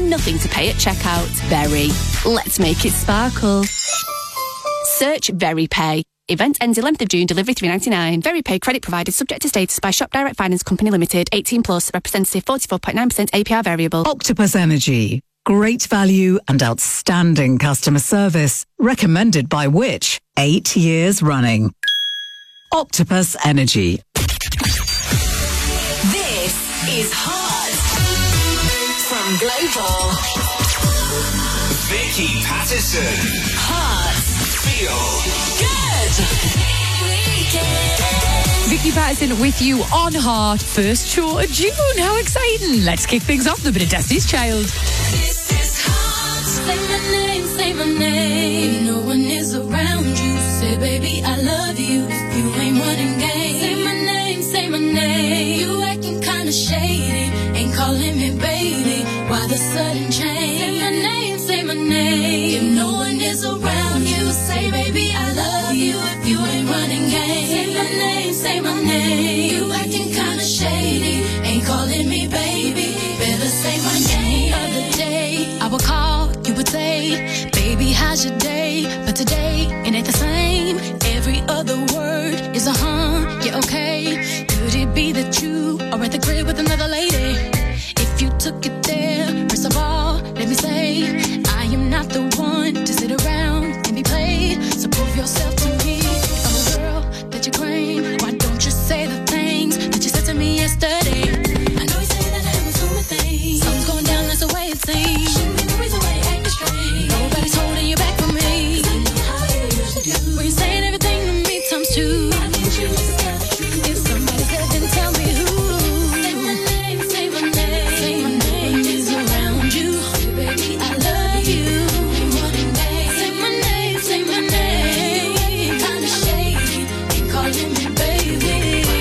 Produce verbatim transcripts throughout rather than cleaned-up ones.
and nothing to pay at checkout. Very. Let's make it sparkle. Search VeryPay. Event ends eleventh of June, delivery three ninety-nine. VeryPay credit provided subject to status by Shop Direct Finance Company Limited, eighteen plus, representative forty-four point nine percent A P R variable. Octopus Energy. Great value and outstanding customer service. Recommended by Which? Eight years running. Octopus Energy. This is Hot from Global. Vicky Patterson. Hot. Feel good. Vicky Patterson with you on Heart. First show of June. How exciting. Let's kick things off with a bit of Destiny's Child. This is Hot. Say my name, say my name. No one is around you. Say, baby, I love you. If you ain't running game. Say my name, say my name. You acting kinda shady. Ain't calling me baby. Why the sudden change? Say my name, say my name. If no one is around you, say, baby, I love you. If you ain't running game. Say my name, say my name. You acting kinda shady. Ain't calling me baby. Better say my name. Other day, I would call, you would say, baby, how's your day? But today, it ain't the same. Every other word is a huh, yeah, okay. Could it be that you are at the crib with another lady? If you took it there, first of all, let me say, I am not the one to sit around and be played. So prove yourself to me. If I'm a girl that you claim, why don't you say the things that you said to me yesterday? I know you say that I was doing my thing. Something's going down, that's the way it seems. Shouldn't be the reason why you acting strange. Nobody's holding you back from me. 'Cause I know how you usually do. When you're saying everything to me times two. Why didn't you just tell the truth? If somebody said, then tell me who. Say my name, say my name. Say my name is around you. Baby, I love you. Say my name, say my name. Kinda shady. Ain't calling me baby.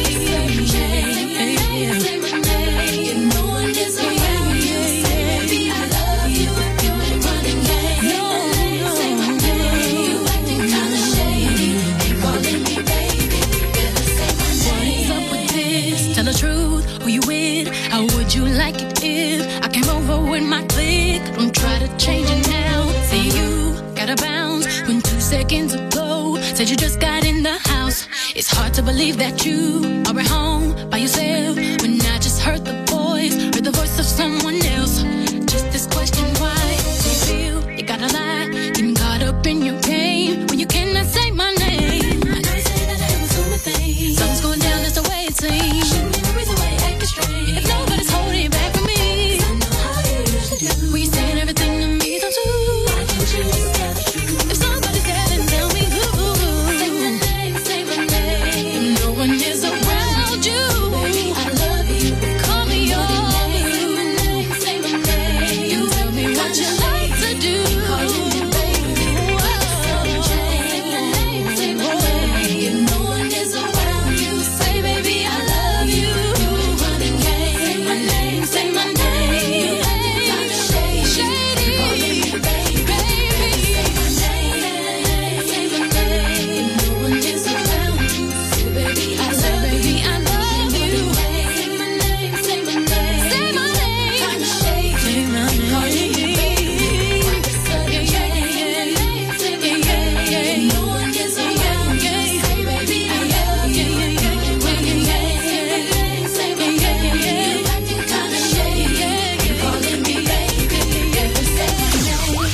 Say my name, say my name. If no one is around you, say baby, I love you. If you ain't running game. Say my name. You acting kinda shady. Ain't calling me baby. Better say my name. What's up with this? Tell the truth. Who you with? How would you like it if I came over with my clique? Don't try to change it now. Say you gotta bounce when two seconds ago said you just got in the house. It's hard to believe that you are at home by yourself when I just heard the voice, heard the voice of someone else. Just this question, why do you feel you gotta lie? Getting caught up in your game when you cannot say my name. I know you say that I was doing the thing. Something's going down, that's the way it seems. Shouldn't be the reason why you acting strange. If nobody's holding you back from me, 'cause I know how you usually do. When you're saying everything to me, don't you? Why don't you just tell the truth? If somebody's there, then tell me who. Say my name, say my name. If no one is around you, baby, I love you. Call me yours. Say my name, say my name. You tell me what you like to do. Calling me baby. Whoa. Say my name, say my name. If no one is around you, say baby, I love you. You ain't running game. Say my name, say my name. You acting kinda shady. Calling me baby, baby. Say my name, say my name. If no one is around you, say baby, I love you. I love you. Say my name, say my name. Say my name. Kinda shady. Say my name. Calling me baby. Yeah, yeah, yeah. Say my name. If no one is around you, say baby, I love you. You ain't running game. Say my name. You acting kinda shady. Calling me baby. Say my name.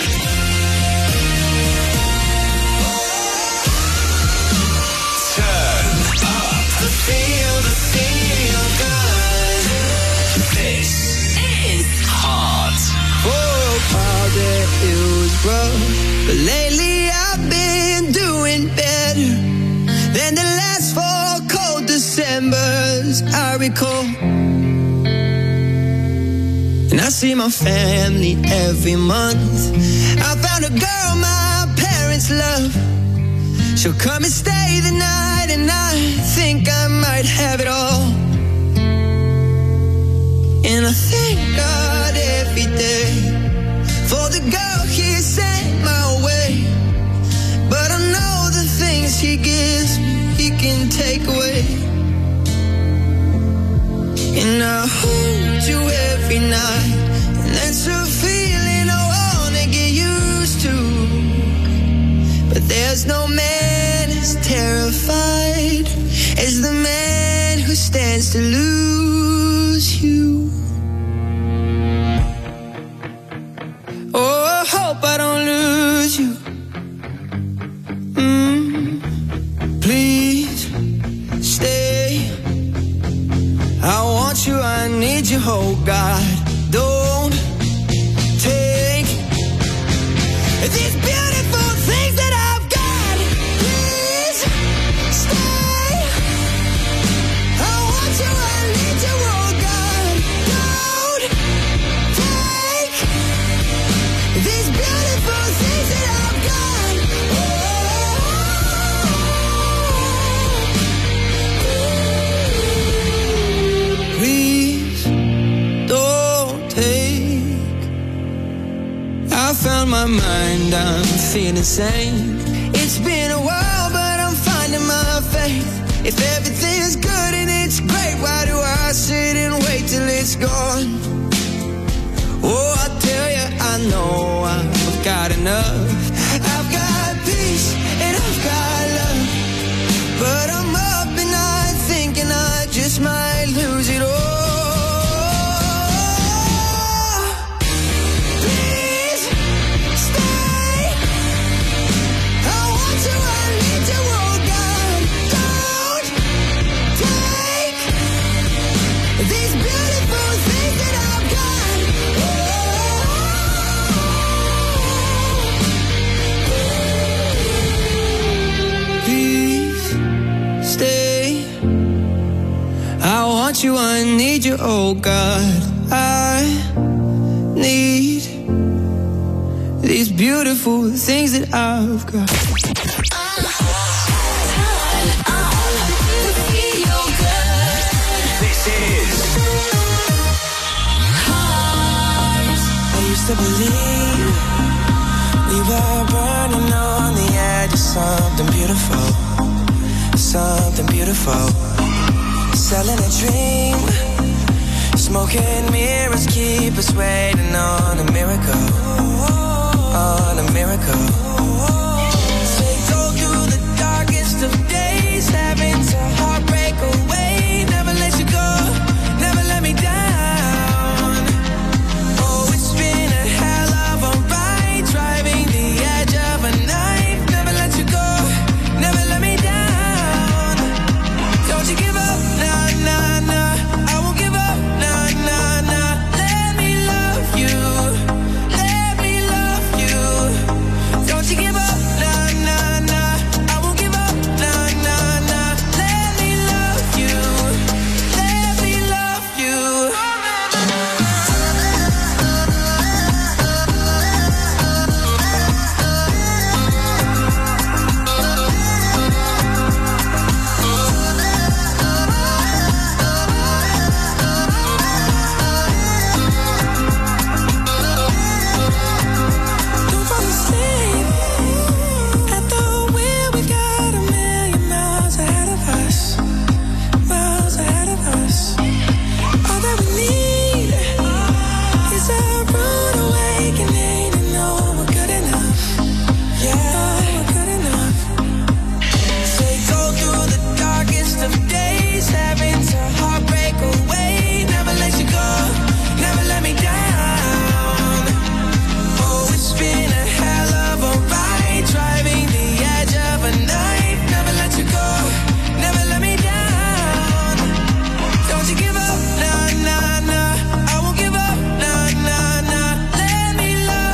turn up the feel, the feel good. This is Hot. For a while there it was rough, but lately I've been doing better than the last four cold Decembers I recall. And I see my family every month. I found a girl my parents love. She'll come and stay the night, and I think I might have it all. And I thank God every day for the girl he sent my way. But I know the things he gives me, he can take away. And I hold you every night, and that's a no man as terrified as the man who stands to lose you. Oh, I hope I don't lose you. Mm, please stay. I want you, I need you, oh God. Don't take these beautiful things that I've got. Please stay. I want you, I need you, oh God. Don't take these beautiful things that I've got. Oh, please don't take. I found my mind, I'm feeling sane. It's been a while, but I'm finding my faith. If everything's good and it's great, why do I sit and wait till it's gone? Oh, I tell you, I know I've got enough. I've got peace and I've got love, but I'm up and I'm thinking I just might lose it all. Please stay. I want you, I need you, oh God. Don't take these beautiful things that I've got. Please stay. I want you, I need you, oh God. I need these beautiful things that I've got. This is I used to believe we were burning on the edge of something beautiful, something beautiful. Selling a dream, smoking mirrors keep us waiting on a miracle, on a miracle. Say go through the darkest of days, having to heartbreak away. Never let you go, never let me down. Oh, it's been a hell of a ride, driving the edge of a knife. Never let you go, never let me down. Don't you give up, nah, nah, nah. I won't give up, nah, nah, nah. Let me love you, let me love you. Don't you give up, nah, nah, nah. I won't give up, nah, nah, nah. Let me love you, let me love you. Don't fall asleep at the wheel. We got a million miles ahead of us, miles ahead of us. All that we need is a rude awakening to know we're good enough. Yeah, we're good enough. Say go through the darkest of days, having to heartbreak away. Never let you go, never let me down. Oh, it's been a hell of a ride, driving the edge of a knife. Never let you go, never let me down. Don't you give up, nah, nah, nah. I won't give up, nah, nah, nah. Let me love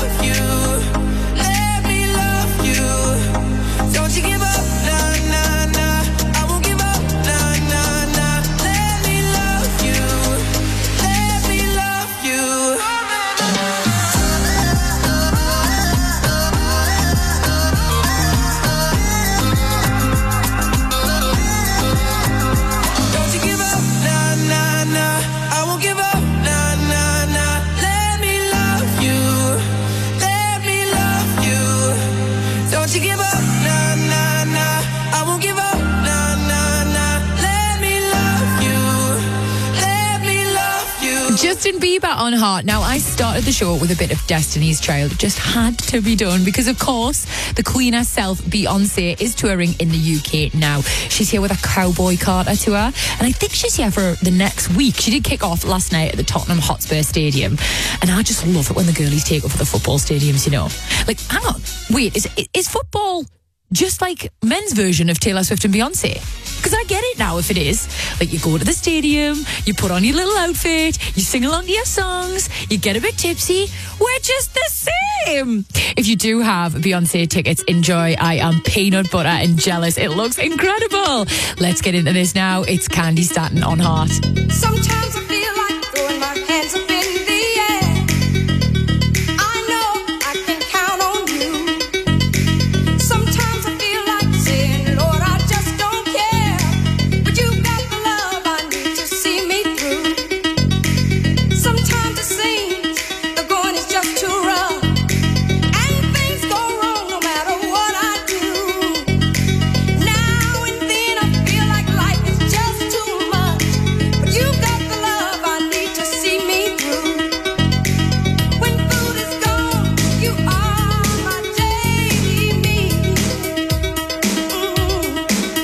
Justin Bieber on Heart. Now, I started the show with a bit of Destiny's Child. It just had to be done because, of course, the Queen herself, Beyonce, is touring in the U K now. She's here with a Cowboy Carter tour, and I think she's here for the next week. She did kick off last night at the Tottenham Hotspur Stadium, and I just love it when the girlies take over the football stadiums, you know. Like, hang on, wait, is, is football just like men's version of Taylor Swift and Beyonce? Because I get it now if it is. Like, you go to the stadium, you put on your little outfit, you sing along to your songs, you get a bit tipsy. We're just the same. If you do have Beyonce tickets, enjoy. I am peanut butter and jealous. It looks incredible. Let's get into this now. It's Candy Staton on Heart. Sometimes I feel like throwing my hands up in the air. I know I can count on you. Sometimes I feel like saying, Lord, I just don't care. But you got the love I need to see me through. Sometimes it seems the going is just too rough, and things go wrong no matter what I do. Now and then I feel like life is just too much, but you got the love I need to see me through. When food is gone, you are my daily need. Mm.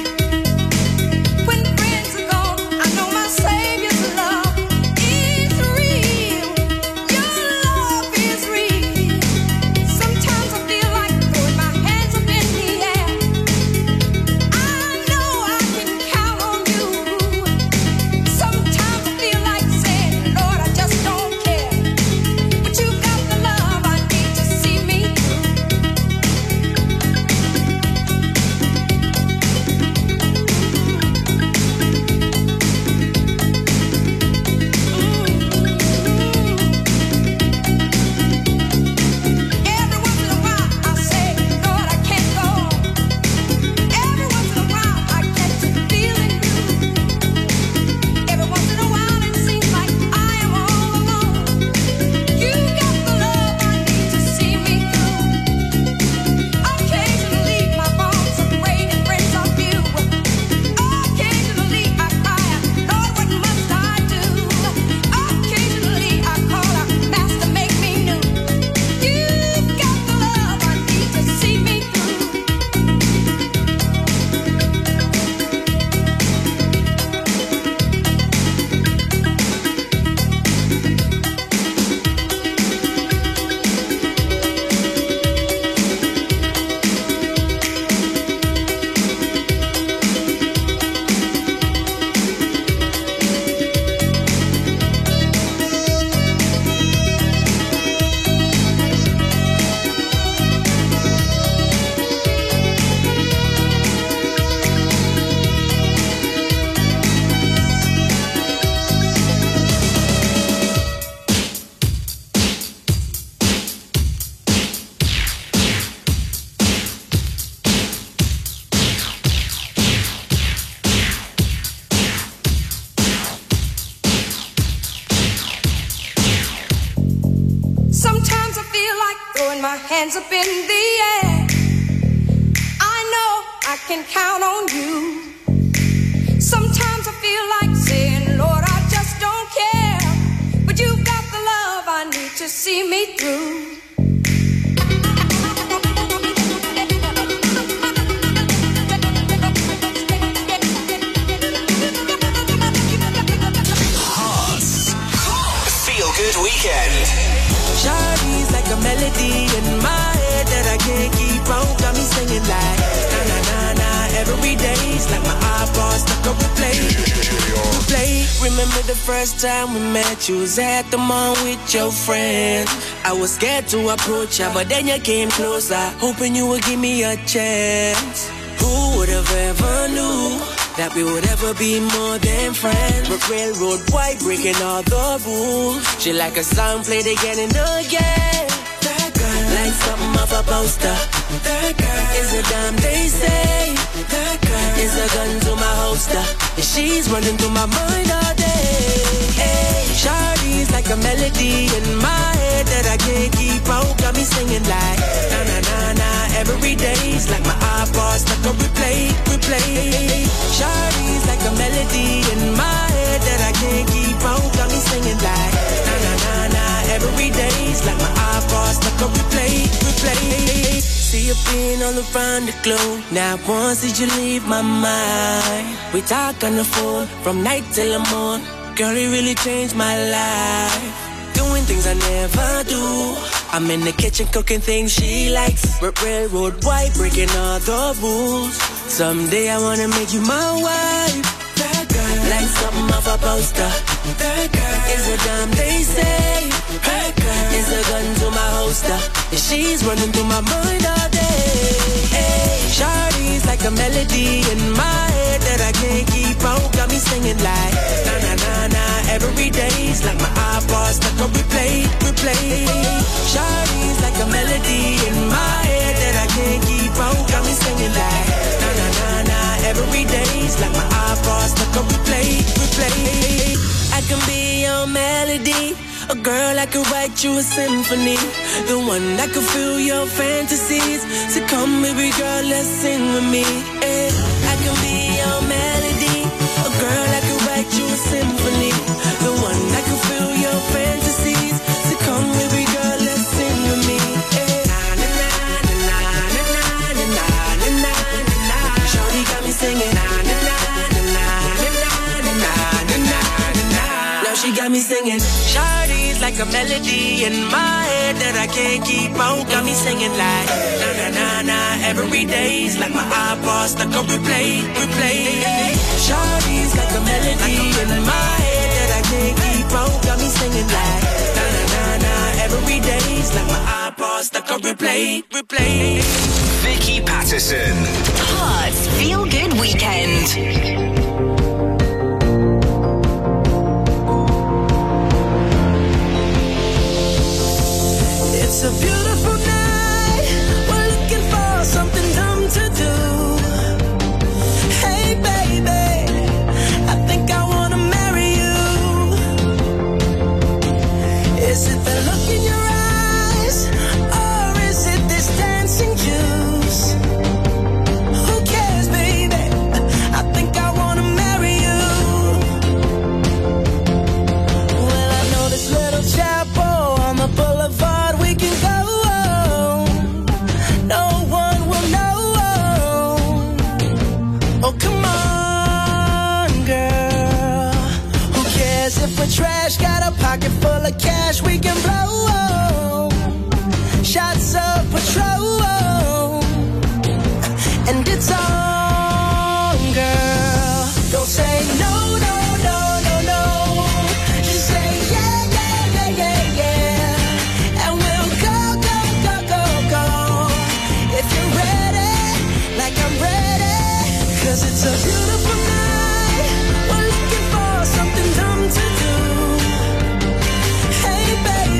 When friends are gone, I know my Savior's love is real. Your love is real. Sometimes I feel like throwing my hands up in the air. I know I can count on you. Sometimes I feel like saying, Lord, I just don't care. But you got the love I need to see me Every once in a while I say, Lord, I can't go on. Every once in a while I get to feeling blue. Every once in a while it seems like I am all alone. You got the love I need to see me through. Occasionally my bones are great and friends are few. Occasionally I cry, Lord, what must I do? Occasionally I call out, Master, make me new. You got the love I need to see me through. Sometimes I feel like throwing my hands up in the air. I know I can count on you. Sometimes I feel like saying, Lord, I just don't care. But you got the love I need to see me through. Feel Good Weekend. Shawty's like a melody in my head that I can't keep on. Got me singing like na na na na every day's like my iPod stuck on replay. Replay. Remember the first time we met? You was at the mall with your friend. I was scared to approach ya, but then you came closer, hoping you would give me a chance. Who would have ever knew that we would ever be more than friends? But railroad white breaking all the rules. She like a song played again and again. That girl, like something off a poster. That girl is a dime they say. That girl is a gun to my holster. And she's running through my mind all day. Hey, Shawty's like a melody in my head that I can't keep out. Got me singing like na na na na every day's like my iPod stuck on replay, replay. Shawty's like a melody in my head that I can't keep on. Got me singing like na na na na every day's like my iPod stuck on replay, replay. See you being all around the globe. Now once did you leave my mind? We talk on the phone from night till the morning. Girl, it really changed my life. Doing things I never do. I'm in the kitchen cooking things she likes. R- railroad white, breaking all the rules. Someday I wanna make you my wife. That girl, like something off a poster. That girl is a dime they say. That girl is a gun to my holster. And she's running through my mind all day. Hey, Shawty's like a melody in my head that I can't keep on. Got me singing like na na na na every day's like my iPod stuck on replay, replay. Shawty's like a melody in my head that I can't keep on. Got me singing like na na na na every day's like my iPod stuck on replay, replay. I can be your melody, a girl I could write you a symphony, the one that could fill your fantasies. So come, baby girl, let's sing with me. Yeah. I can be your melody, a girl I could write you a symphony, the one that could fill your fantasies. So come, baby girl, let's sing with me. Yeah. Na na na na na na na na na na na. Shawty got me singing. Na na na na na na na na na na. Now she got me singing. Shawty's like a melody in my head that I can't keep on. Got me singing like na na na na every day's like my iPod stuck on replay, replay. Shawty's like a melody in my head that I can't keep on. Got me singing like na na na na every day's like my iPod stuck on replay, replay. Vicky Patterson. Hearts Feel Good Weekend. It's a beautiful night. We're looking for something dumb to do. Hey, baby, I think I wanna marry you. Is it the look in your eyes, or is it this dancing juice? Who cares, baby? I think I wanna marry you. Well, I know this little chapel on the boulevard. We can go, no one will know. Oh, come on, girl. Who cares if we're trash? Got a pocket full of cash we can blow. Shots of Patrol, and it's on, girl. Don't say no, no, no, no, no. Just say yeah, yeah, yeah, yeah, yeah. And we'll go, go, go, go, go. If you're ready, like I'm ready. Cause it's a beautiful night. We're looking for something dumb to do. Hey, baby,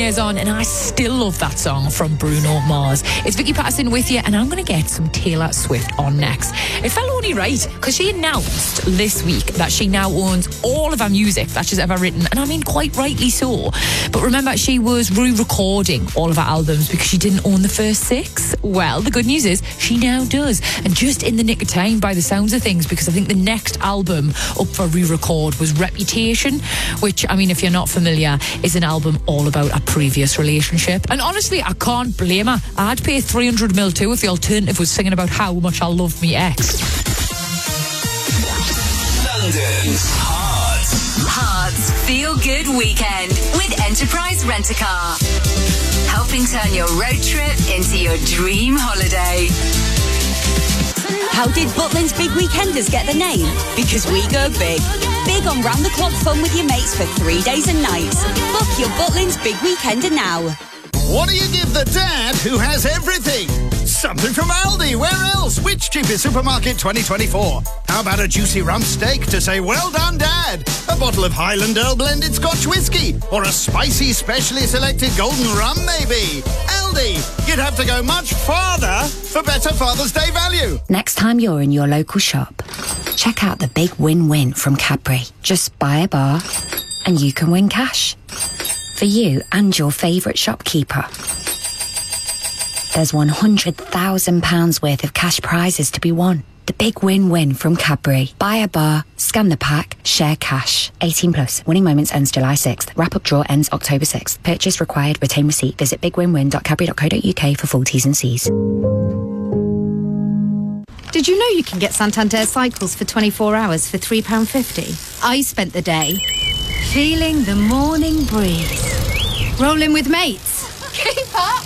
years on, and I still love that song from Bruno Mars. It's Vicky Patterson with you, and I'm going to get some Taylor Swift on next. It felt only right, because she announced this week that she now owns all of her music that she's ever written, and I mean quite rightly so. But remember, she was re-recording all of her albums because she didn't own the first six. Well, the good news is she now does, and just in the nick of time by the sounds of things, because I think the next album up for re-record was Reputation, which, I mean, if you're not familiar, is an album all about a previous relationship. And honestly, I can't blame her. I'd pay three hundred mil too if the alternative was singing about how much I love me ex. London's Hearts. Hearts Feel Good Weekend with Enterprise Rent-A-Car. Helping turn your road trip into your dream holiday. How did Butlins Big Weekenders get the name? Because we go big. Big on round-the-clock fun with your mates for three days and nights. Book your Butlins Big Weekender now. What do you give the dad who has everything? Something from Aldi. Where else? Which cheapest supermarket twenty twenty-four? How about a juicy rump steak to say, well done, Dad? A bottle of Highland Earl blended Scotch whiskey? Or a spicy, specially selected golden rum, maybe? Aldi, you'd have to go much farther for better Father's Day value. Next time you're in your local shop, check out the big win-win from Cadbury. Just buy a bar and you can win cash. For you and your favourite shopkeeper. There's one hundred thousand pounds worth of cash prizes to be won. The big win-win from Cadbury. Buy a bar, scan the pack, share cash. eighteen plus. Winning moments ends July sixth. Wrap-up draw ends October sixth. Purchase required. Retain receipt. Visit big win win dot cadbury dot co dot uk for full T's and C's. Did you know you can get Santander Cycles for twenty-four hours for three pounds fifty? I spent the day feeling the morning breeze. Rolling with mates. Keep up!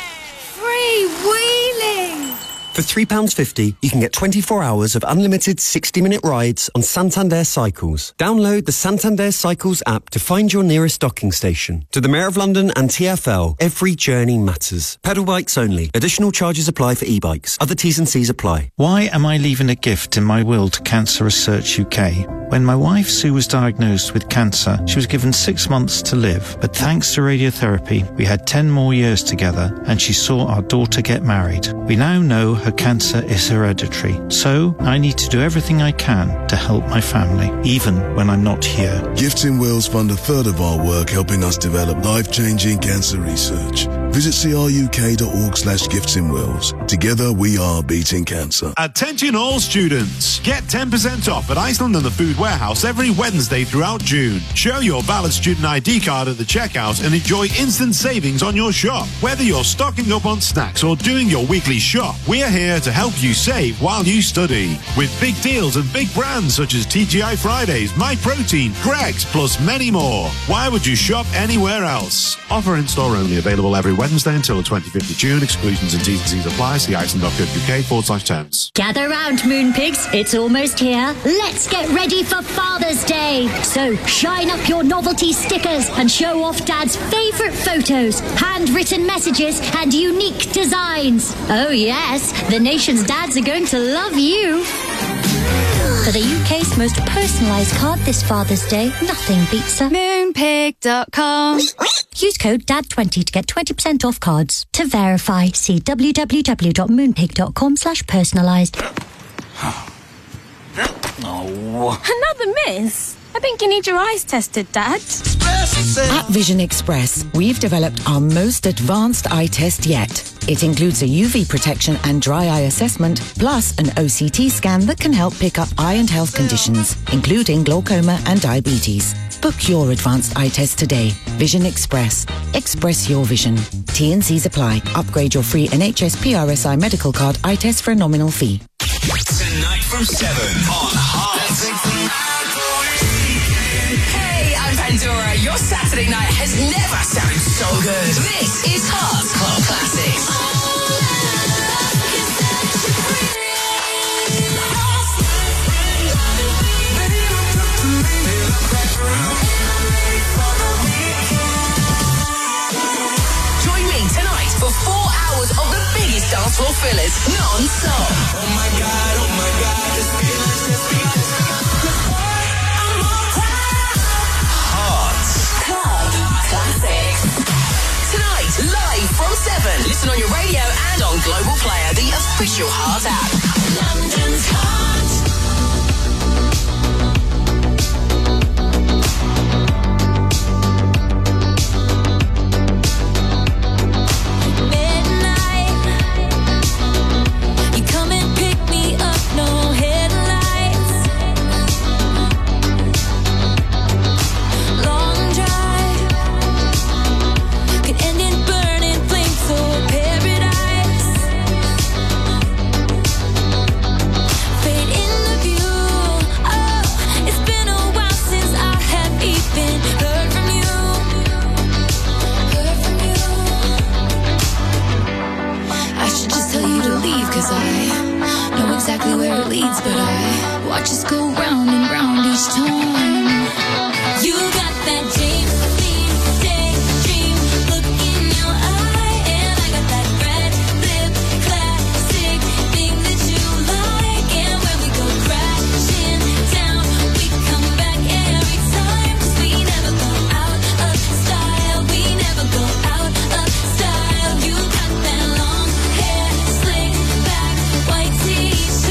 Free-wheeling! For three pounds fifty, you can get twenty-four hours of unlimited sixty-minute rides on Santander Cycles. Download the Santander Cycles app to find your nearest docking station. To the Mayor of London and T F L, every journey matters. Pedal bikes only. Additional charges apply for e-bikes. Other T's and C's apply. Why am I leaving a gift in my will to Cancer Research U K? When my wife Sue was diagnosed with cancer, she was given six months to live. But thanks to radiotherapy, we had ten more years together and she saw our daughter get married. We now know her cancer is hereditary. So I need to do everything I can to help my family, even when I'm not here. Gifts in Wills fund a third of our work helping us develop life-changing cancer research. Visit cruk.org slash gifts in Wills. Together we are beating cancer. Attention all students. Get ten percent off at Iceland and the Food Warehouse every Wednesday throughout June. Show your valid student I D card at the checkout and enjoy instant savings on your shop. Whether you're stocking up on snacks or doing your weekly shop, we're here to help you save while you study. With big deals and big brands such as T G I Fridays, MyProtein, Greggs, plus many more. Why would you shop anywhere else? Offer in store only, available every Wednesday until the twenty-fifth of June. Exclusions and T's and C's apply. See iceland.co.uk forward slash terms. Gather round, Moonpigs. It's almost here. Let's get ready for Father's Day. So shine up your novelty stickers and show off Dad's favourite photos, handwritten messages and unique designs. Oh yes, the nation's dads are going to love you. For the U K's most personalised card this Father's Day, nothing beats a moonpig dot com. Use code D A D twenty to get twenty percent off cards. To verify, see w w w dot moonpig dot com slash personalised. Oh. Another miss? I think you need your eyes tested, Dad. At Vision Express, we've developed our most advanced eye test yet. It includes a U V protection and dry eye assessment, plus an O C T scan that can help pick up eye and health conditions, including glaucoma and diabetes. Book your advanced eye test today. Vision Express. Express your vision. T and C's apply. Upgrade your free N H S P R S I medical card eye test for a nominal fee. Tonight from seven on Hearts. Hey, I'm Pandora. Your Saturday night has never sounded so good. This is Hearts Club Classics. Join me tonight for four hours of the biggest dance floor fillers, non-stop. Oh my God, oh my God, this feeling, this feeling. Hearts Club Classics. Listen on your radio and on Global Player, the official Heart app. London's Heart. Exactly where it leads, but I watch us go round and round each time. You got that James Dean daydream look in your eye, and I got that red lip classic thing that you like. And when we go crashing down, we come back every time. 'Cause we never go out of style. We never go out of style. You got that long hair, slick back, white tee.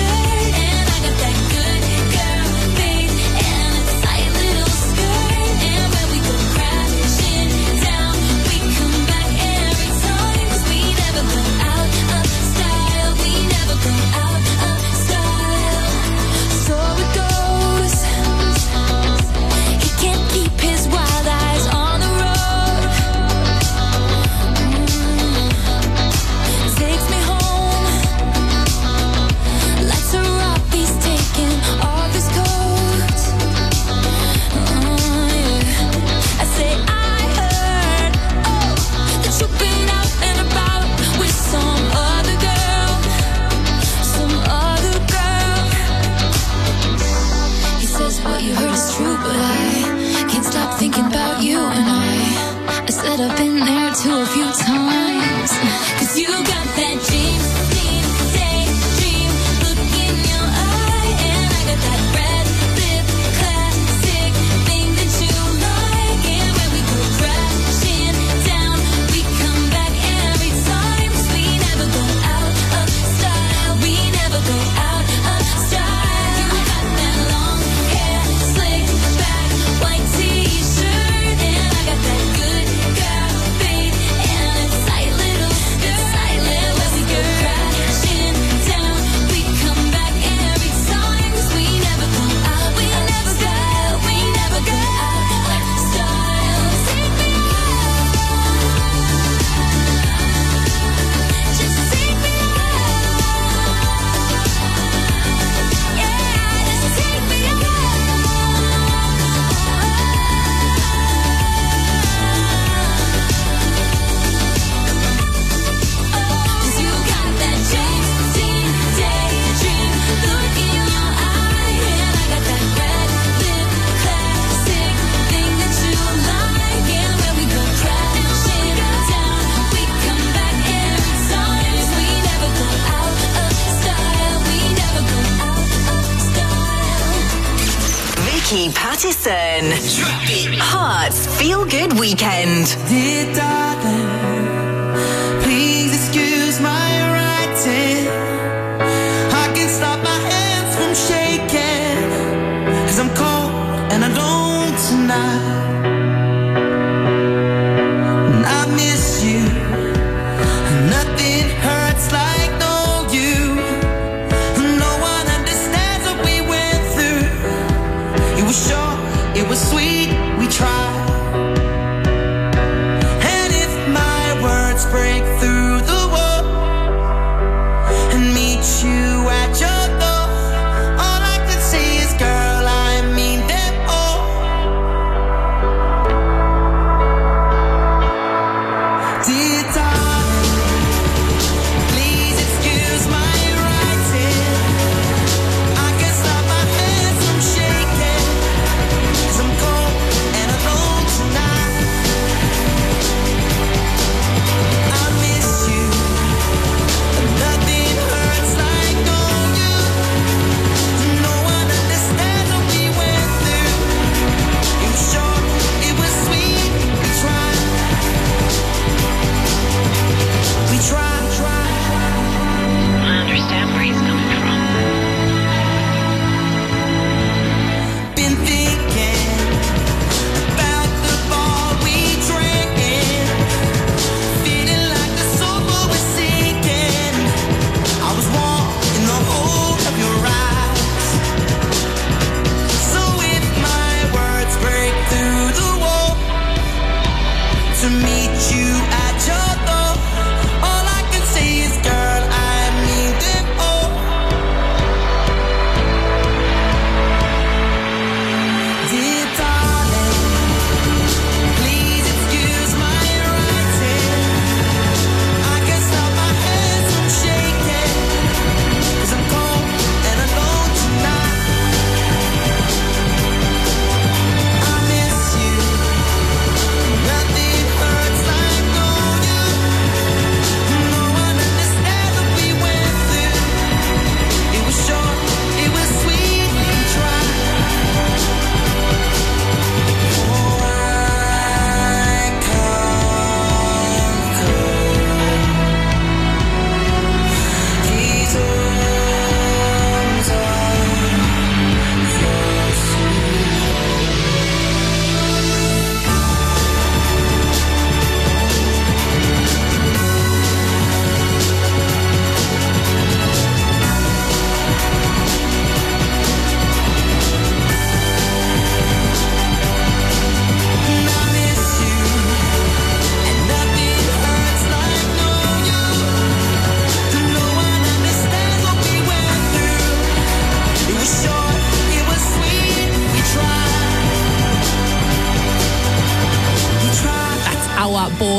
I've been there too a few times. 'Cause you got that James Dean daydream look in your eye, and I got that red lip classic thing that you like. And when we go crashing down, we come back every time. 'Cause we never go out of style. We never go out of style. You got that long hair, slick back, white t-shirt, and I got that good girl fade and a tight little skirt. And when we go crashing down, we come back every time. 'Cause we never go out, we never go, we never go out of style. Take me out, just take me out. Yeah, just take me out. 'Cause you got that James Dean daydream look in your eye, and I got that red lip classic thing that you like. And when we go crashing down, we come back every time. 'Cause we never go out of style. We never go out of style. Vicky Pattison. Heart's Feel Good Weekend. Dear darling, please excuse my writing. I can't stop my hands from shaking, 'cause I'm cold and I don't tonight. And I miss you. Nothing hurts like no you. No one understands what we went through. It was short, it was sweet, we tried. And if my words break through the wall and meet you at your door, all I can say is, girl, I mean them all. Dear darling, please excuse my writing. I can't stop my hands from shaking, 'cause I'm cold and alone tonight. I miss you. Nothing hurts like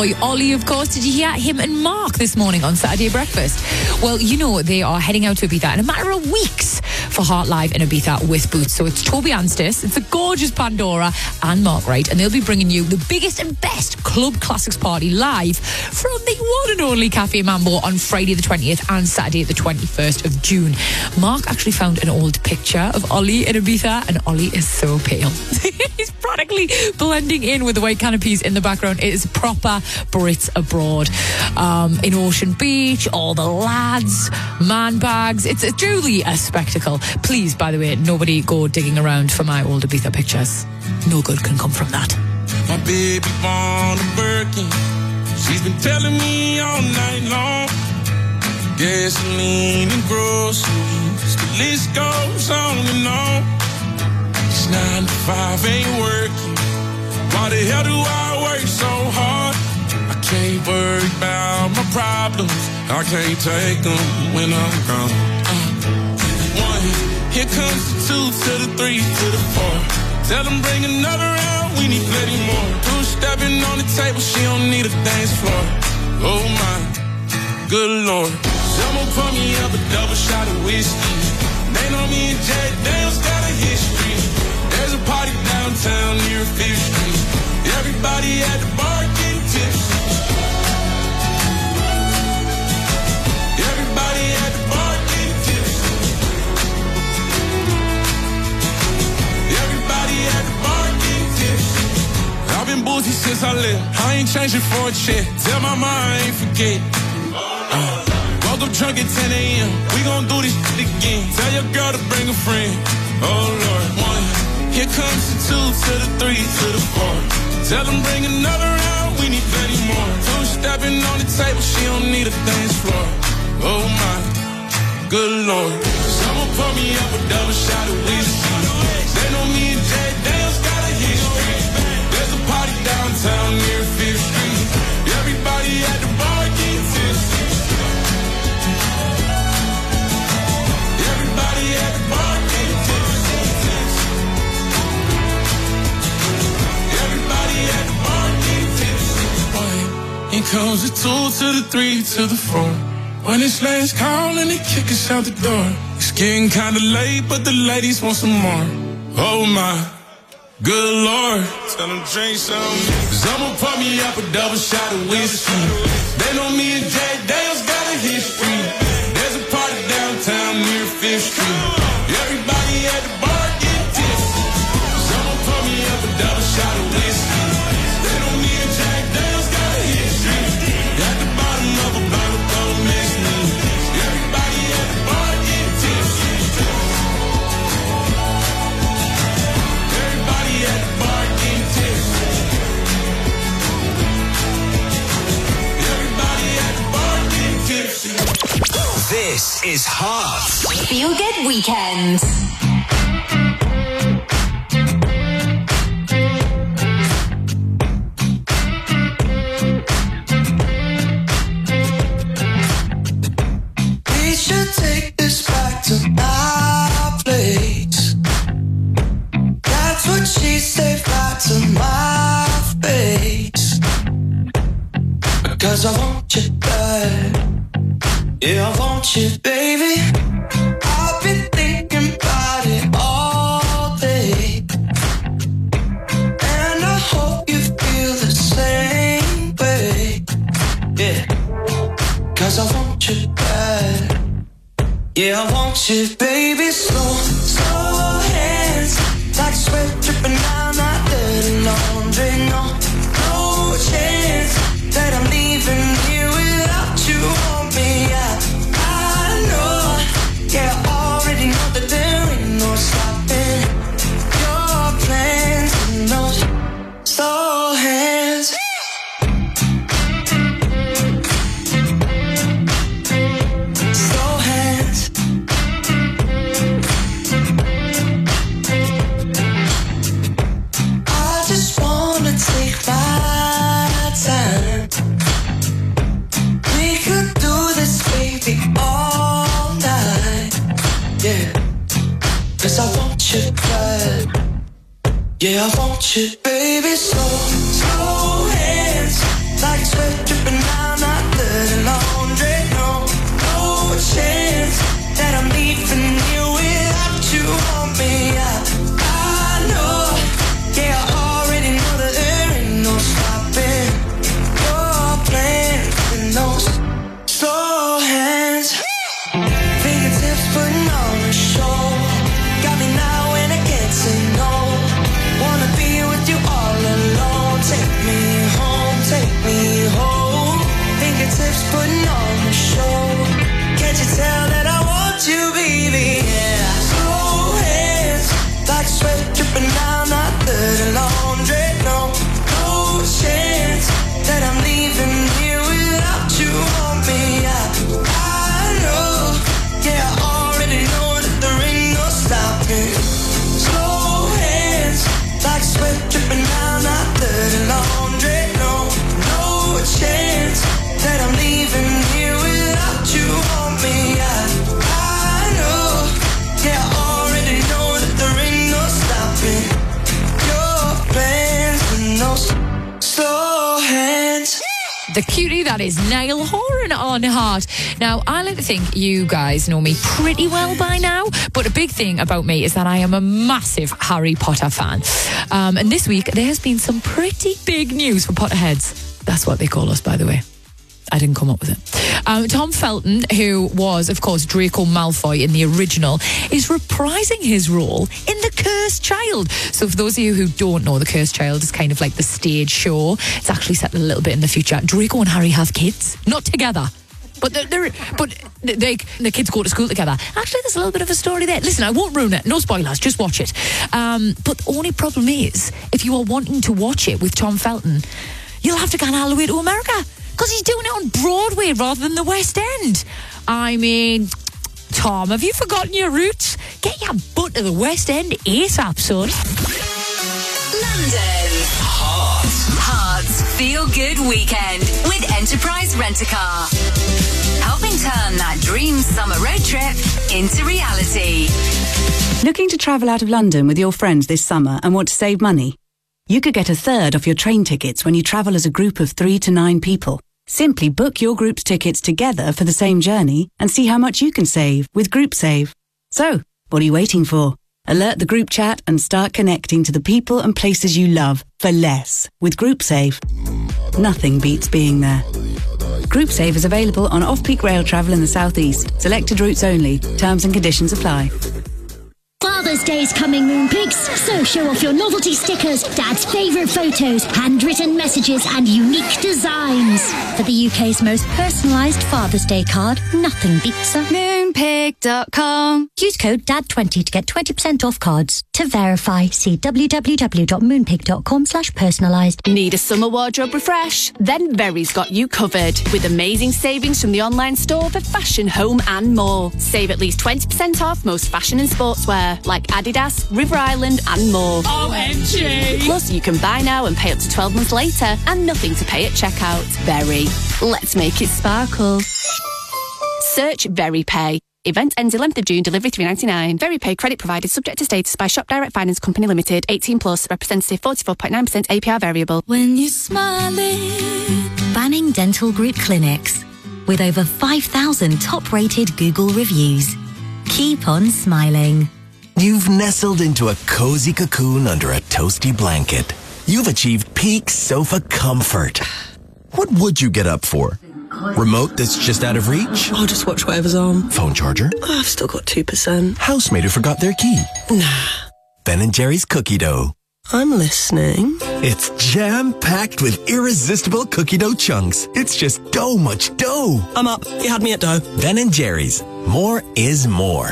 boy Ollie, of course. Did you hear him and Mark this morning on Saturday Breakfast? Well, you know, they are heading out to Ibiza in a matter of weeks for Heart Live in Ibiza with Boots. So it's Toby Anstis, it's the gorgeous Pandora and Mark Wright, and they'll be bringing you the biggest and best club classics party live from the one and only Cafe Mambo on Friday the twentieth and Saturday the twenty-first of June. Mark actually found an old picture of Ollie in Ibiza, and Ollie is so pale. He's practically blending in with the white canopies in the background. It is proper Brits abroad. Um, in Ocean Beach, all the lads, man bags. It's a, truly a spectacle. Please, by the way, nobody go digging around for my old Ibiza pictures. No good can come from that. My baby born a Birkin. She's been telling me all night long. Gasoline and groceries, the list goes on and on. It's nine to five, ain't working. Why the hell do I work so hard? I can't worry about my problems. I can't take them when I'm gone. Uh, one, here comes the two to the three to the four. Tell them bring another round, we need plenty more. Two stepping on the table, she don't need a dance floor. Oh my, good Lord. Someone pour me up a double shot of whiskey. They know me and Jay Daniels got a history. There's a party downtown near Fifth Street. Everybody at the bar getting tipsy. Everybody at the bar getting tipsy. Everybody at the bar getting tipsy. I've been boozy since I left. I ain't changing for a check. Tell my mom I ain't forget. Uh. Woke up drunk at ten a.m. We gon' do this shit again. Tell your girl to bring a friend. Oh Lord, one. Here comes the two to the three to the four. Tell them bring another round. We need plenty more. Two stepping on the table. She don't need a dance floor. Oh my, good Lord. Someone pour me up a double shot of whiskey. They know me and Jay Daniels got a history. There's a party downtown near Fifth Street. Everybody at the bar getting tipsy. Everybody at the bar getting tipsy. Everybody at the bar getting tipsy. One, here comes the two to the three to the four. When it's last call and they kick us out the door. It's getting kinda late, but the ladies want some more. Oh my, good Lord. Tell them drink some. Someone pour me up a double shot of whiskey. They know me and Jay Daniels got a history. There's a party downtown near Fifth Street. Everybody at the bar getting tipsy. Someone pour me up a double shot of whiskey. They know me and Jay Daniels got a history. At the bottom of a bottle, don't miss me. Everybody at the bar getting tipsy. Everybody at the bar getting tipsy. Everybody at the bar getting tipsy. This is Hearts. Feel Good Weekend. We should take this back to my place. That's what she said right to my face. Because I want you bad. Yeah, I want you, baby. I've been thinking about it all day. And I hope you feel the same way. Yeah. Cause I want you bad. Yeah, I want you, baby. Slow, slow hands. Like sweat dripping down my dirty laundry. No, no chance that I'm leaving here without you on me. I, I know, yeah, I already know that there ain't no stopping your plans and those slow hands. Slow hands. I just wanna take my time. We could do this, baby, all night. Yeah, cause I want you bad. Yeah, I want you, baby. Slow, slow hands. Like the cutie that is Niall Horan on Heart. Now, I like to think you guys know me pretty well by now, but a big thing about me is that I am a massive Harry Potter fan. Um, and this week, there has been some pretty big news for Potterheads. That's what they call us, by the way. I didn't come up with it. Um, Tom Felton, who was, of course, Draco Malfoy in the original, is reprising his role in The Cursed Child. So for those of you who don't know, The Cursed Child is kind of like the stage show. It's actually set a little bit in the future. Draco and Harry have kids, not together. But they're, they're but they, the kids go to school together. Actually, there's a little bit of a story there. Listen, I won't ruin it. No spoilers. Just watch it. Um, but the only problem is, if you are wanting to watch it with Tom Felton, you'll have to go all the way to America, because he's doing it on Broadway rather than the West End. I mean, Tom, have you forgotten your roots? Get your butt to the West End ASAP, son. London. Heart. Heart's Feel Good Weekend with Enterprise Rent-A-Car. Helping turn that dream summer road trip into reality. Looking to travel out of London with your friends this summer and want to save money? You could get a third off your train tickets when you travel as a group of three to nine people. Simply book your group's tickets together for the same journey and see how much you can save with GroupSave. So, what are you waiting for? Alert the group chat and start connecting to the people and places you love for less with GroupSave. Nothing beats being there. GroupSave is available on off-peak rail travel in the southeast. Selected routes only. Terms and conditions apply. Father's Day's coming, Moonpigs, so show off your novelty stickers, Dad's favourite photos, handwritten messages and unique designs. For the U K's most personalised Father's Day card, nothing beats a moonpig dot com. Use code D A D twenty to get twenty percent off cards. To verify, see w w w dot moonpig dot com slash personalised. Need a summer wardrobe refresh? Then Very's got you covered with amazing savings from the online store for fashion, home and more. Save at least twenty percent off most fashion and sportswear like Adidas, River Island and more. O M G! Plus you can buy now and pay up to twelve months later and nothing to pay at checkout. Very. Let's make it sparkle. Search VeryPay. Event ends eleventh of June, delivery three ninety-nine. VeryPay credit provided subject to status by Shop Direct Finance Company Limited. eighteen plus, representative forty-four point nine percent A P R variable. When you're smiling. Banning Dental Group Clinics. With over five thousand top-rated Google reviews. Keep on smiling. You've nestled into a cozy cocoon under a toasty blanket. You've achieved peak sofa comfort. What would you get up for? Remote that's just out of reach? I'll just watch whatever's on. Phone charger? Oh, I've still got two percent. Housemate who forgot their key? Nah. Ben and Jerry's cookie dough. I'm listening. It's jam-packed with irresistible cookie dough chunks. It's just dough much dough. I'm up. You had me at dough. Ben and Jerry's. More is more.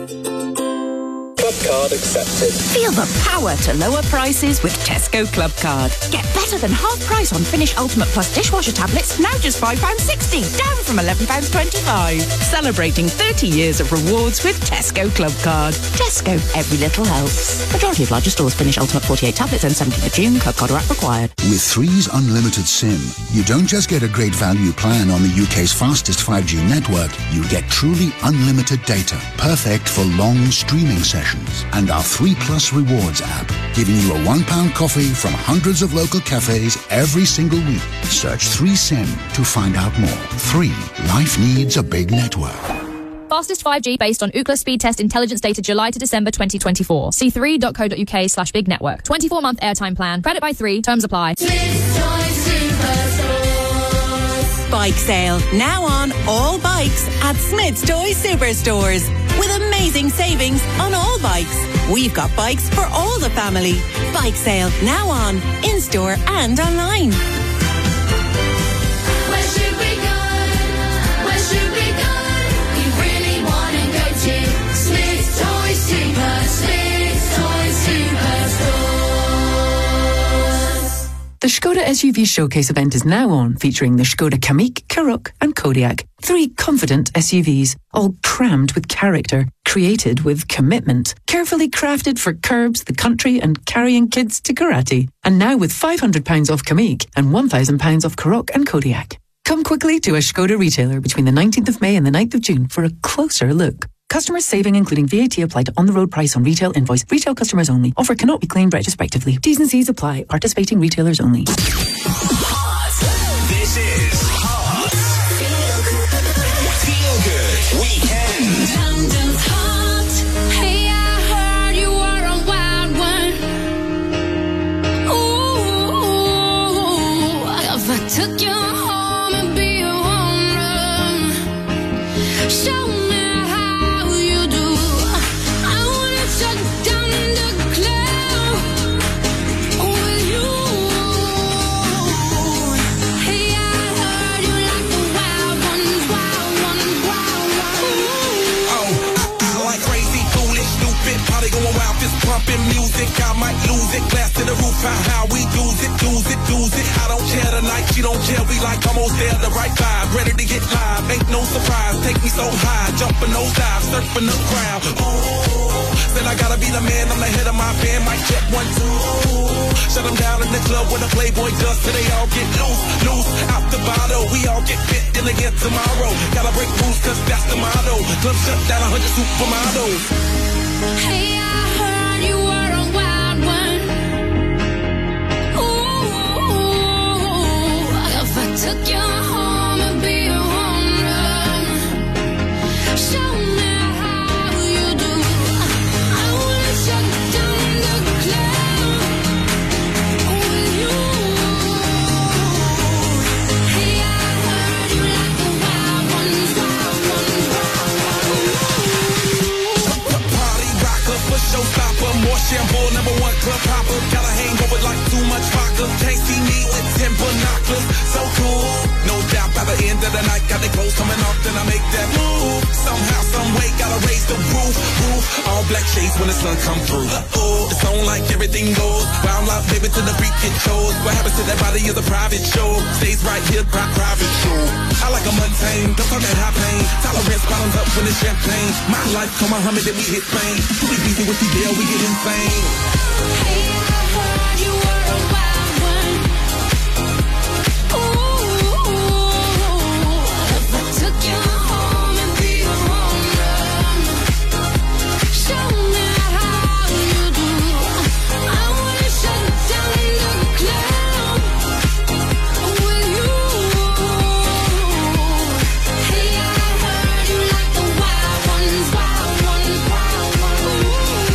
Club card accepted. Feel the power to lower prices with Tesco Club Card. Get better than half price on Finish Ultimate Plus dishwasher tablets, now just five pounds sixty, down from eleven pounds twenty-five. Celebrating thirty years of rewards with Tesco Club Card. Tesco, every little helps. Majority of larger stores Finish Ultimate forty-eight tablets and seventeenth of June. Club Card or app required. With Three's Unlimited SIM, you don't just get a great value plan on the U K's fastest five G network, you get truly unlimited data, perfect for long streaming sessions. And our three Plus Rewards app, giving you a one pound coffee from hundreds of local cafes every single week. Search three SIM to find out more. three. Life needs a big network. Fastest five G based on Ookla speed test intelligence data July to December twenty twenty-four. See three dot co dot U K slash big network. twenty-four month airtime plan. Credit by three. Terms apply. Bike sale now on all bikes at Smith's Toy Superstores with amazing savings on all bikes. We've got bikes for all the family. Bike sale now on in store and online. Where should we go? Where should we go? We really want to go to Smith's Toy Super, Smith's Toy Superstores. The Skoda S U V Showcase event is now on, featuring the Skoda Kamiq, Karoq and Kodiaq. Three confident S U Vs, all crammed with character, created with commitment, carefully crafted for curbs, the country and carrying kids to karate. And now with five hundred pounds off Kamiq and one thousand pounds off Karoq and Kodiaq. Come quickly to a Skoda retailer between the nineteenth of May and the ninth of June for a closer look. Customers saving including V A T applied to on-the-road price on retail invoice. Retail customers only. Offer cannot be claimed retrospectively. T's and C's apply. Participating retailers only. This is pumping music, I might lose it. Glass to the roof, how, how we use it, use it, use it. I don't care tonight, she don't care. We like almost there, the right vibe, ready to get live. Ain't no surprise, take me so high, jumping those dives, surfing the crowd. Oh, said I gotta be the man, I'm the head of my band. Mic check one, two. Shut them down in the club when the Playboy does, so they all get loose, loose out the bottle. We all get fit in again tomorrow. Gotta break rules, cause that's the motto. Club shut down, a hundred supermodels. Hey, I heard you were a wild one. Ooh, if I took you home and be a home run, show me how you do. I wanna shut down the club with you. Hey, I heard you like the wild ones, wild ones, wild ones. Party rocker, for showstopper, more shampoo, number one club hopper. Got a hangover like too much vodka. Can't see me with ten binoculars. So cool, no doubt by the end of the night, got the clothes coming off, then I make that move. Somehow, some way, gotta raise the roof, roof. All black shades when the sun come through. Uh-oh, it's on like everything goes. Wild life, baby, to the freak it shows. What happens to that body is a private show. Stays right here, pri- private show. I like a mundane, don't talk that high pain. Tolerance bottoms up when it's champagne. My life, come Muhammad, then we hit Spain. We busy with the deal, we get insane. Hey, I heard you were a wild one. Ooh, if I took you home and be a home run, show me how you do. I wanna shut down the club with you. Hey, I heard you like the wild ones, wild ones, wild ones.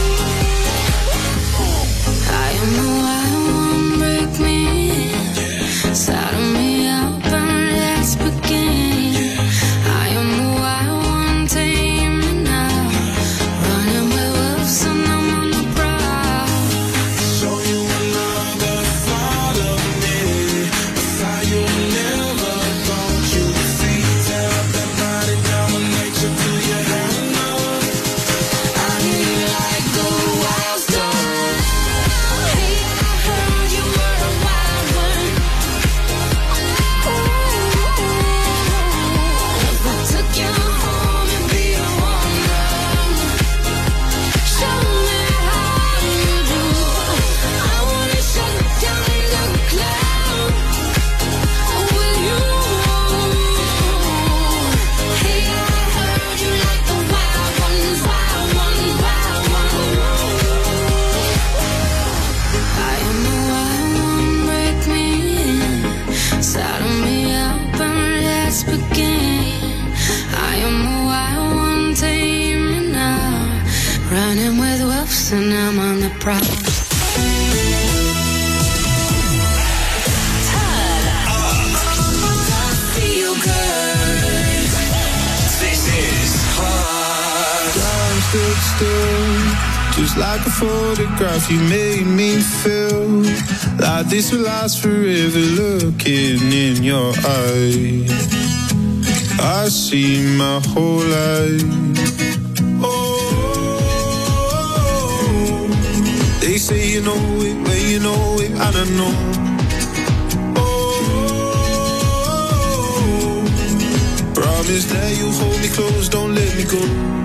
I am the wild one, break me, saddle me up and let's begin. I am the wild one, tame me now, running with wolves and I'm on the prowl. Show you another side of me, a side you never thought you'd see. Tear up that body, dominate you till you have enough. I need like the wild stuff. Hey, I heard you were a wild one. Ooh, if I took you home and be a home run, show me how you do. I wanna shut down the club with you. Hey, I heard you like the wild ones, wild ones, wild ones. I am the wild one, break me, saddle me up and let's begin. I am the wild one, tame me now, running with wolves and I'm on the prowl. Feel good. This is Hot. Time stood still, just like a photograph. You made me feel like this will last forever. Looking in your eyes, I see my whole life. Oh, they say you know it, well you know it, and I know. Oh, promise that you hold me close, don't let me go.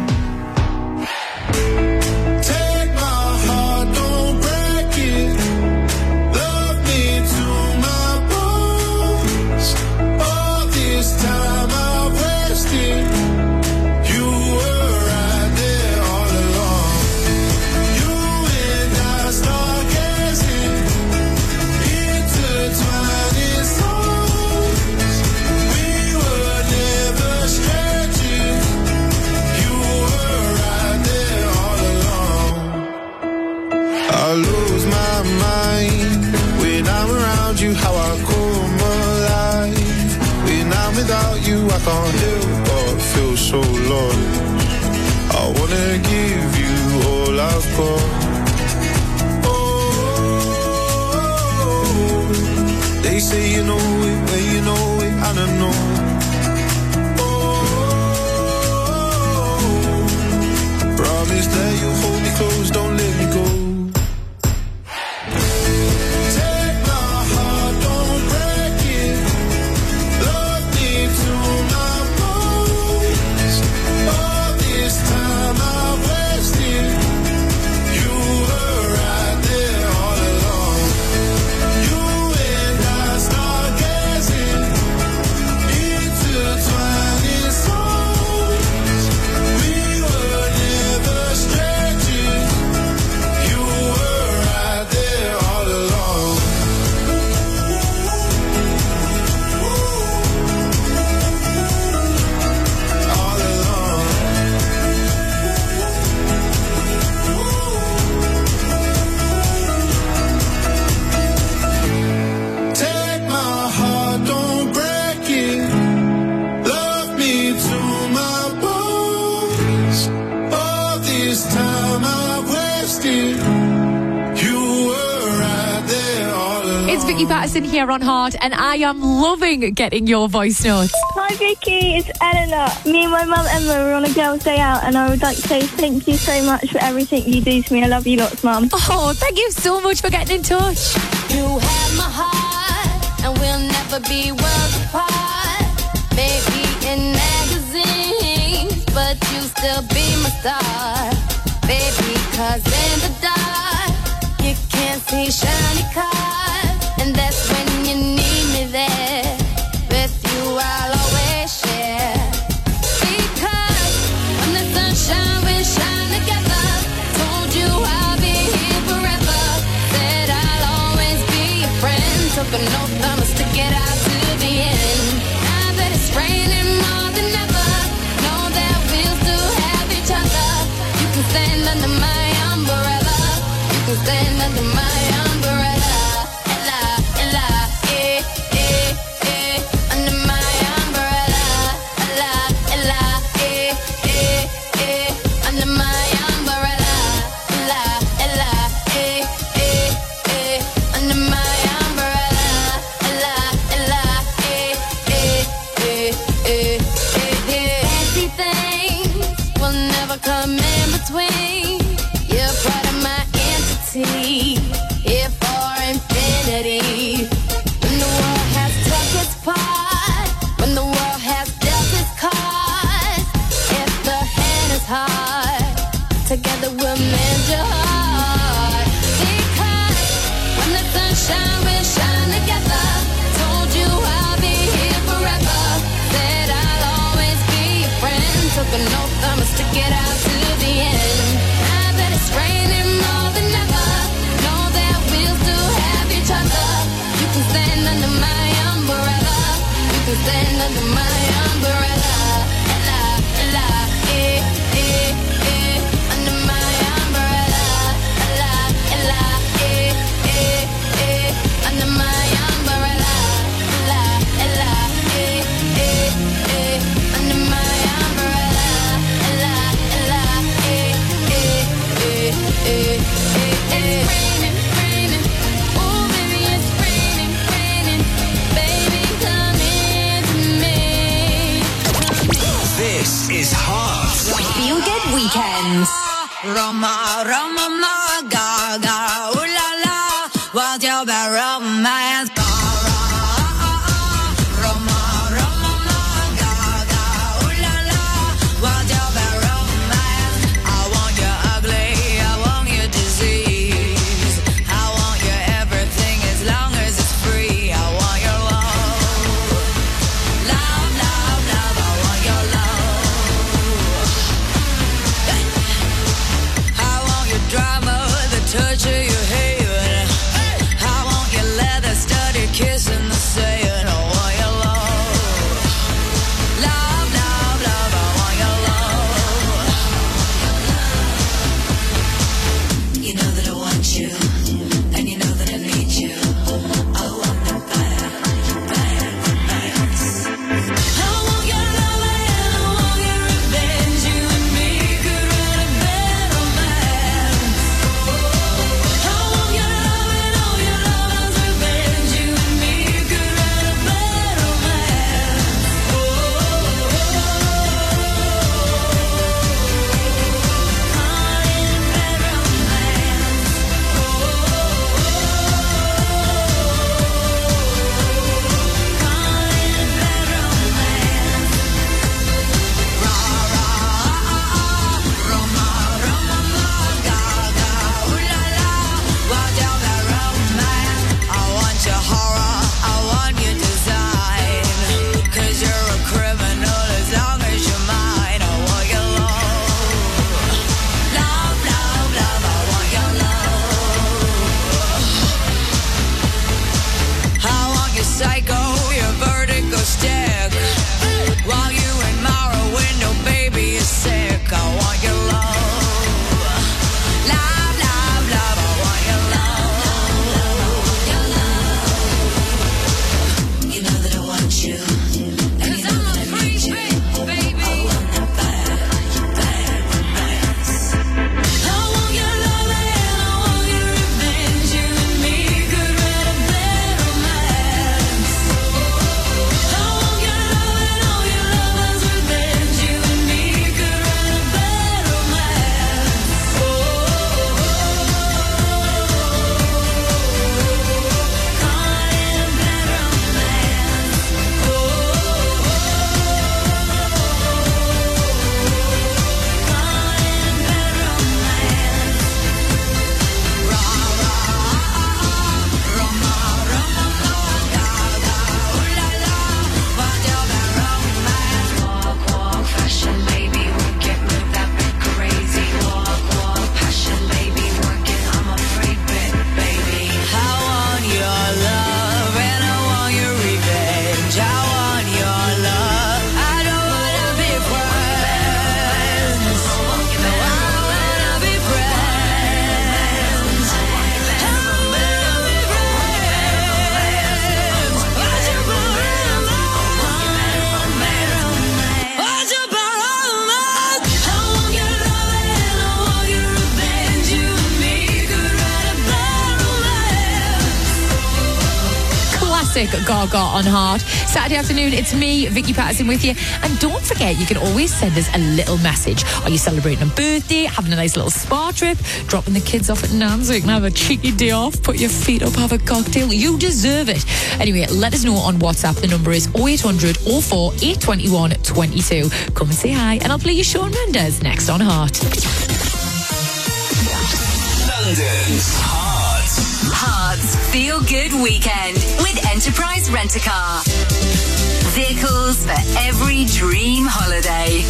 Take my heart, don't break it. Love me to my bones. All this time I've wasted. You were right there all along. You and I stargazing, intertwined in songs. We were never strangers. You were right there all along. I lose my mind when I'm around you. How I come alive when I'm without you. I can't help but feel so lost. I wanna give you all I've got. Oh, they say you know it, well you know it, and I know. Oh, promise that you'll hold me close, don't let me go. wasted. You were right there all along. It's Vicky Patterson here on Heart, and I am loving getting your voice notes. Hi Vicky, it's Eleanor. Me and my mum Emma were on a girls' day out, and I would like to say thank you so much for everything you do to me. I love you lots, Mum. Oh, thank you so much for getting in touch. You have my heart, and we'll never be worlds apart. Maybe in magazines, but you still be my star. Baby, 'cause in the dark, you can't see shiny cars, and that's when you need me there. With you, I'll always share. Because when the sunshine will shine together, told you I'll be here forever. Said I'll always be your friend. Took an oath, I'ma stick it out to the end. Now that it's raining more than ever, know that we'll still have each other. You can stand under my umbrella. You can stand under my umbrella. Ella, Ella, eh, eh, eh. Under my umbrella. Ella, Ella, eh, eh, eh. Under my umbrella. Ella, Ella, eh, eh, eh. Under my umbrella. Ella, Ella, eh, eh, eh, eh, eh, eh. Fancy things will never come in between. You're part of my entity, here for infinity. When the world has took its part, when the world has dealt its cards, if the hand is hard, together we'll mend your heart. Because when the sunshine will shine together, told you I'll be here forever. Said I'll always be your friend. Took an oath, I'ma stick it out to the end. Now that it's raining more than ever, know that we'll still have each other. You can stand under my umbrella. You can stand under my umbrella. Ella, Ella, eh, eh, eh. Under my umbrella. Ella, Ella, eh, eh, eh. Under my umbrella. Ella, Ella, eh, eh, eh. Under my umbrella. Ella, Ella, eh, eh, eh, eh, eh. It's raining, raining. Oh, baby, it's raining, raining. Baby, come into me. This is Heart. Feel Good Weekends. Roma, Roma, ma, ga, ga, ooh la la. What's your bad romance? Roma, Roma, ma, ga, ga, ooh la la. What's your bad romance? I want you ugly, I want you disease. I want you everything as long as it's free. I want your love. Love, love, love, I want your love. I want your drama, the touch of your hair. I classic Gaga on Heart. Saturday afternoon, it's me, Vicky Patterson, with you. And don't forget, you can always send us a little message. Are you celebrating a birthday, having a nice little spa trip, dropping the kids off at Nan so you can have a cheeky day off, put your feet up, have a cocktail? You deserve it. Anyway, let us know on WhatsApp. The number is oh eight hundred oh four eight two one two two. Come and say hi, and I'll play you Shawn Mendes next on Heart. London's Heart. Heart's Feel Good Weekend with Enterprise Rent-A-Car. Vehicles for every dream holiday.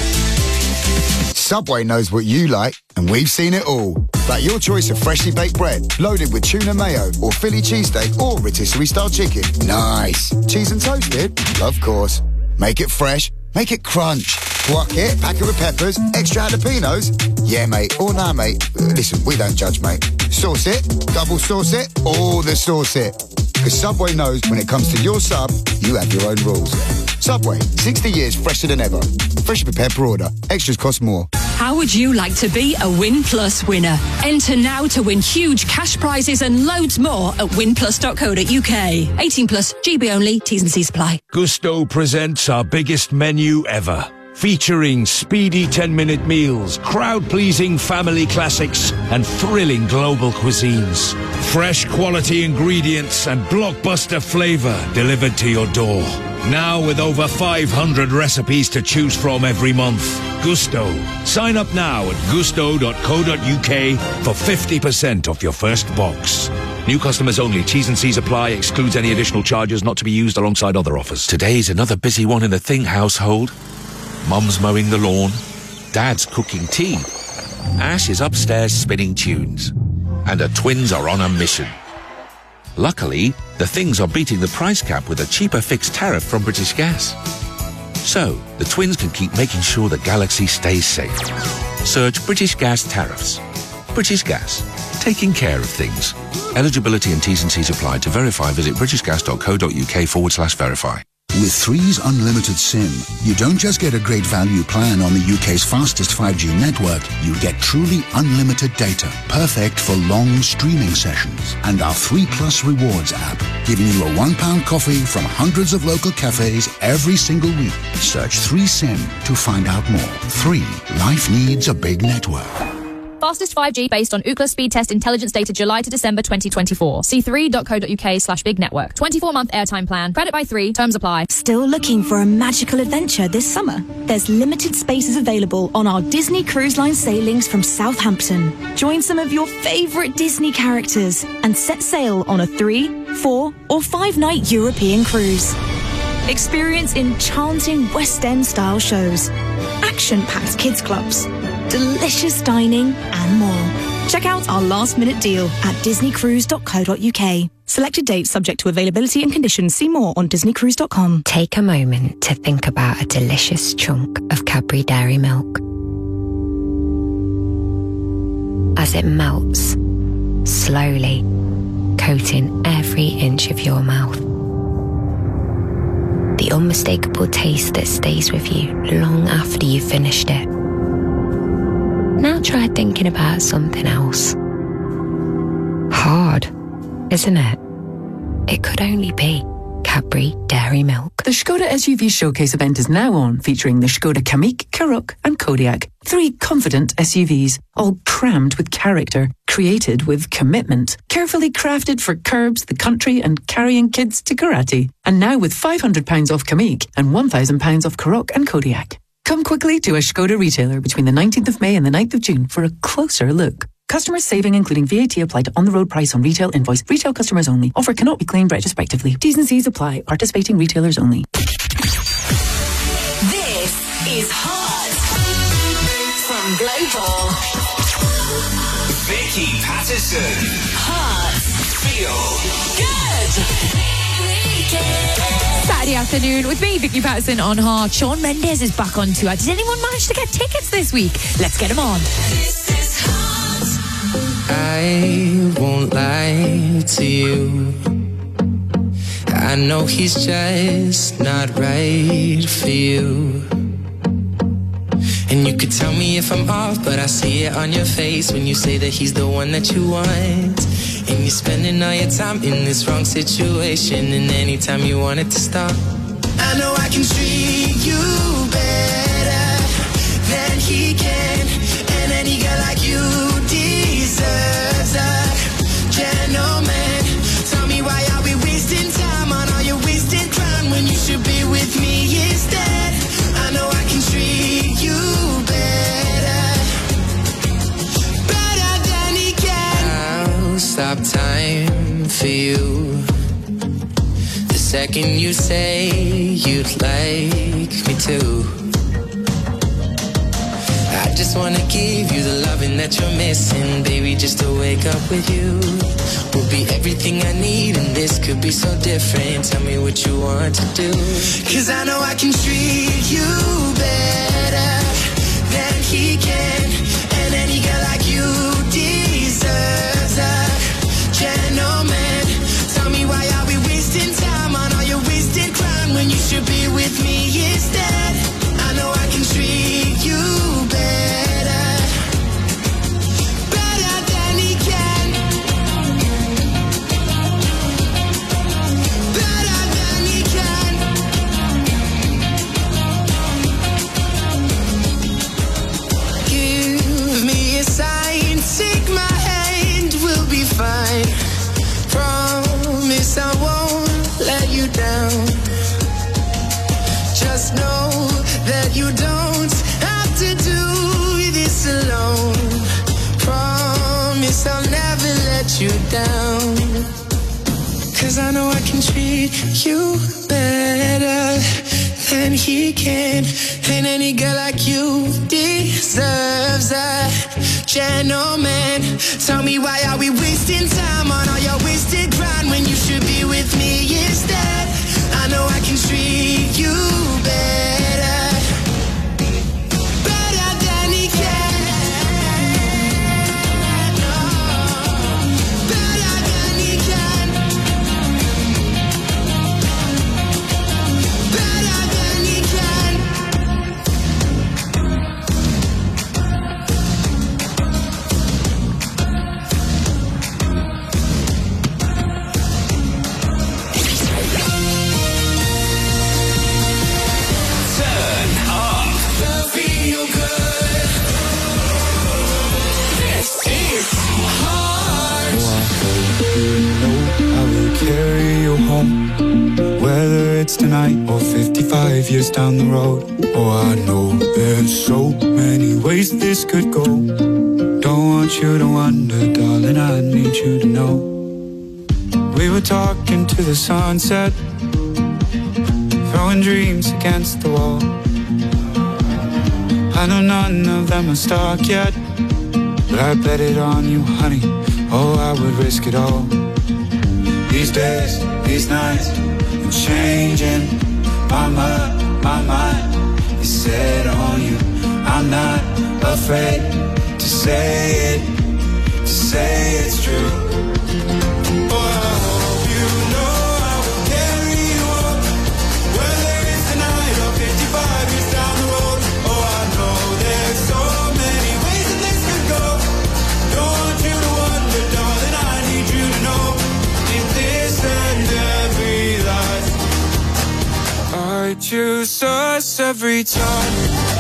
Subway knows what you like, and we've seen it all. Like your choice of freshly baked bread, loaded with tuna mayo, or Philly cheesesteak, or rotisserie style chicken. Nice. Cheese and toasted? Of course. Make it fresh. Make it crunch. Guac it, pack it with peppers, extra jalapenos. Yeah, mate. Or nah, mate. Listen, we don't judge, mate. Sauce it, double sauce it, all the sauce it. Because Subway knows when it comes to your sub, you have your own rules. Subway, sixty years fresher than ever. Freshly prepared per order. Extras cost more. How would you like to be a Win Plus winner? Enter now to win huge cash prizes and loads more at win plus dot co dot uk. eighteen plus, G B only, T's and C's apply. Gusto presents our biggest menu ever. Featuring speedy ten-minute meals, crowd-pleasing family classics, and thrilling global cuisines. Fresh quality ingredients and blockbuster flavor delivered to your door. Now with over five hundred recipes to choose from every month. Gusto. Sign up now at gusto dot co dot uk for fifty percent off your first box. New customers only. T's and C's apply. Excludes any additional charges not to be used alongside other offers. Today's another busy one in the Thing household. Mum's mowing the lawn. Dad's cooking tea. Ash is upstairs spinning tunes. And the twins are on a mission. Luckily, the Things are beating the price cap with a cheaper fixed tariff from British Gas. So, the twins can keep making sure the galaxy stays safe. Search British Gas tariffs. British Gas. Taking care of things. Eligibility and T's and C's apply. To verify, visit british gas dot co dot uk forward slash verify. With Three's Unlimited SIM, you don't just get a great value plan on the U K's fastest five G network, you get truly unlimited data, perfect for long streaming sessions. And our Three Plus Rewards app, giving you a one pound coffee from hundreds of local cafes every single week. Search Three SIM to find out more. Three, life needs a big network. Fastest five G based on Ookla speed test intelligence data July to December twenty twenty-four. See three dot co dot uk slash big network. twenty-four month airtime plan. Credit by three. Terms apply. Still looking for a magical adventure this summer? There's limited spaces available on our Disney Cruise Line sailings from Southampton. Join some of your favourite Disney characters and set sail on a three, four or five night European cruise. Experience enchanting West End style shows, action-packed kids clubs, delicious dining and more. Check out our last minute deal at disney cruise dot co dot uk. Selected dates subject to availability and conditions. See more on disney cruise dot com. Take a moment to think about a delicious chunk of Cadbury Dairy Milk. As it melts, slowly, coating every inch of your mouth. The unmistakable taste that stays with you long after you've finished it. Now try thinking about something else. Hard, isn't it? It could only be Cadbury Dairy Milk. The Skoda S U V Showcase event is now on, featuring the Skoda Kamiq, Karoq and Kodiaq. Three confident S U Vs, all crammed with character, created with commitment, carefully crafted for curbs, the country and carrying kids to karate. And now with five hundred pounds off Kamiq and one thousand pounds off Karoq and Kodiaq. Come quickly to a Skoda retailer between the nineteenth of May and the ninth of June for a closer look. Customers saving including V A T applied to on-the-road price on retail invoice. Retail customers only. Offer cannot be claimed retrospectively. T's and C's apply. Participating retailers only. This is Hot from Global. Vicky Patterson. Hot. Feel good. Saturday afternoon with me, Vicky Patterson on Heart. Shawn Mendes is back on tour. Did anyone manage to get tickets this week? Let's get them on. This is Hot. I won't lie to you. I know he's just not right for you. And you could tell me if I'm off, but I see it on your face when you say that he's the one that you want. And you're spending all your time in this wrong situation. And anytime you want it to stop, I know I can treat you better than he can. And any girl like you deserves a gentleman. Tell me why are we wasting time on all your wasted crown when you should be with me instead. I know I can treat you better, better than he can. I'll stop time for you the second you say you'd like me to. I just wanna give you the loving that you're missing, baby, just to wake up with you will be everything I need, and this could be so different. Tell me what you want to do, cause I know I can treat you better than he can. And any girl like you deserves a gentleman. Tell me why are we wasting time on all your wasted crown when you should be with me instead. I know I can treat you better, better than he can, better than he can. Give me a sign, take my hand, we'll be fine. Promise I won't let you down. Just know that you don't have to do this alone. Promise I'll never let you down. Cause I know I can treat you better than he can. And any girl like you deserves a gentleman. Tell me why are we wasting time on all your wasted grind when you should be with me instead. I know I can treat you better, better than he can. Oh, better than he can, better than he can. Carry you home, whether it's tonight or fifty-five years down the road. Oh, I know there's so many ways this could go. Don't want you to wonder, darling, I need you to know. We were talking to the sunset, throwing dreams against the wall. I know none of them are stuck yet, but I bet it on you, honey. Oh, I would risk it all. These days, these nights, I'm changing my mind, my mind is set on you. I'm not afraid to say it, to say it's true. Oh, I hope you know I will carry you up, whether it's tonight or fifty-five years down the road. Oh, I know there's so many ways that this could go. Don't want you to wonder, darling, I need you to know. This and every life, I choose us every time.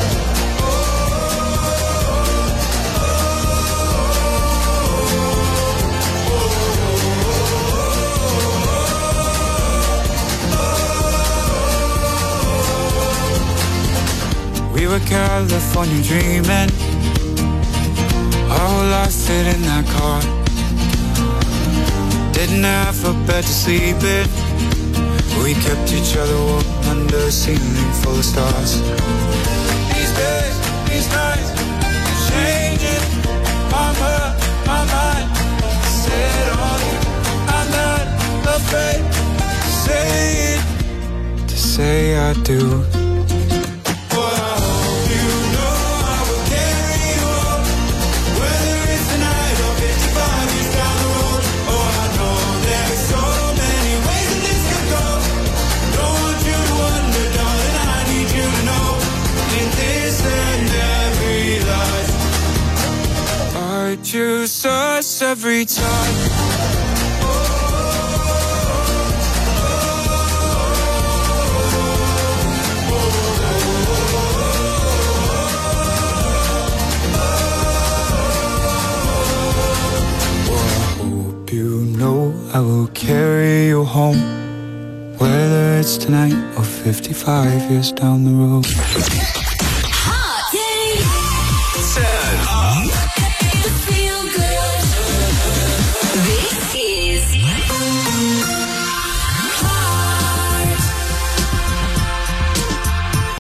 We were California dreaming, our whole life fit in that car. Didn't have a bed to sleep in, we kept each other warm under a ceiling full of stars. These days, these nights, I'm changing my mind, my mind set on you. I'm not afraid to say it, to say I do. Choose us every time. I will carry you home, whether it's tonight or fifty-five years down the road. Turn up